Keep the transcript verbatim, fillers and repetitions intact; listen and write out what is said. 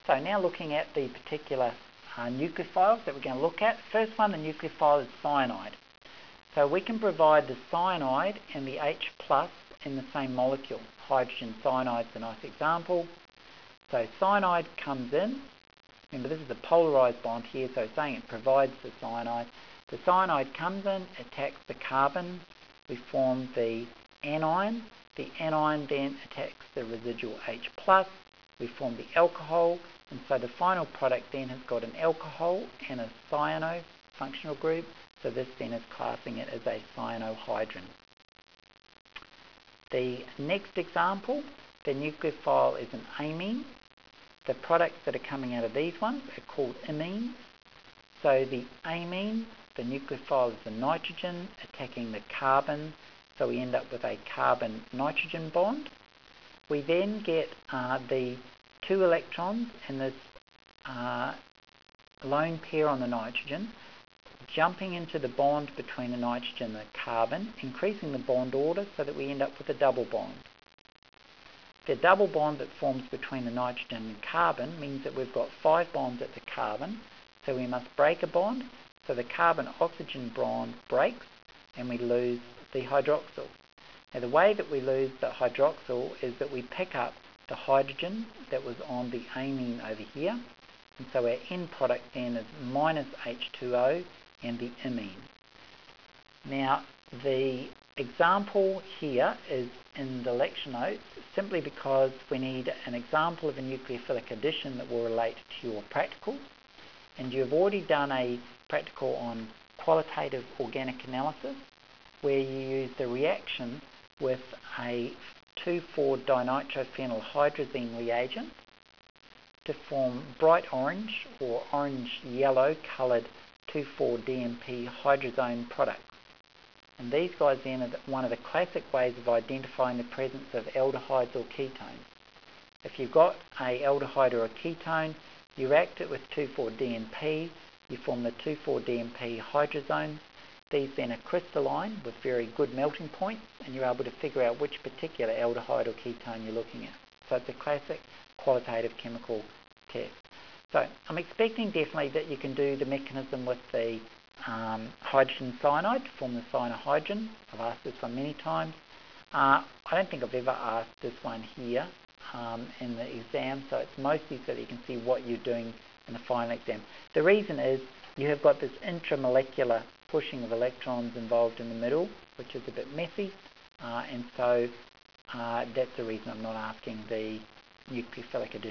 So now looking at the particular uh, nucleophiles that we're going to look at. First one, the nucleophile is cyanide. So we can provide the cyanide and the H plus in the same molecule. Hydrogen cyanide is a nice example. So cyanide comes in. Remember, this is a polarized bond here, so it's saying it provides the cyanide. The cyanide comes in, attacks the carbon. We form the anion. The anion then attacks the residual H plus. We form the alcohol, and so the final product then has got an alcohol and a cyano functional group. So this then is classing it as a cyanohydrin. The next example, the nucleophile is an amine. The products that are coming out of these ones are called imines. So the amine, the nucleophile is the nitrogen attacking the carbon. So we end up with a carbon-nitrogen bond. We then get uh, the two electrons in this uh, lone pair on the nitrogen, jumping into the bond between the nitrogen and the carbon, increasing the bond order so that we end up with a double bond. The double bond that forms between the nitrogen and carbon means that we've got five bonds at the carbon, so we must break a bond, so the carbon-oxygen bond breaks and we lose the hydroxyl. Now the way that we lose the hydroxyl is that we pick up the hydrogen that was on the amine over here, and so our end product then is minus H two O and the imine. Now the example here is in the lecture notes simply because we need an example of a nucleophilic addition that will relate to your practical, and you've already done a practical on qualitative organic analysis where you use the reaction with a two four dinitrophenylhydrazine reagent to form bright orange or orange yellow coloured two four D M P hydrazone products. And these guys then are one of the classic ways of identifying the presence of aldehydes or ketones. If you've got a aldehyde or a ketone, you react it with two four D M P, you form the two four D M P hydrazones. These then are crystalline with very good melting points, and you're able to figure out which particular aldehyde or ketone you're looking at. So it's a classic qualitative chemical test. So I'm expecting definitely that you can do the mechanism with the um, hydrogen cyanide to form the cyanohydrin. I've asked this one many times. Uh, I don't think I've ever asked this one here um, in the exam, so it's mostly so that you can see what you're doing in the final exam. The reason is you have got this intramolecular pushing of electrons involved in the middle, which is a bit messy, uh, and so uh, that's the reason I'm not asking the nucleophilic addition.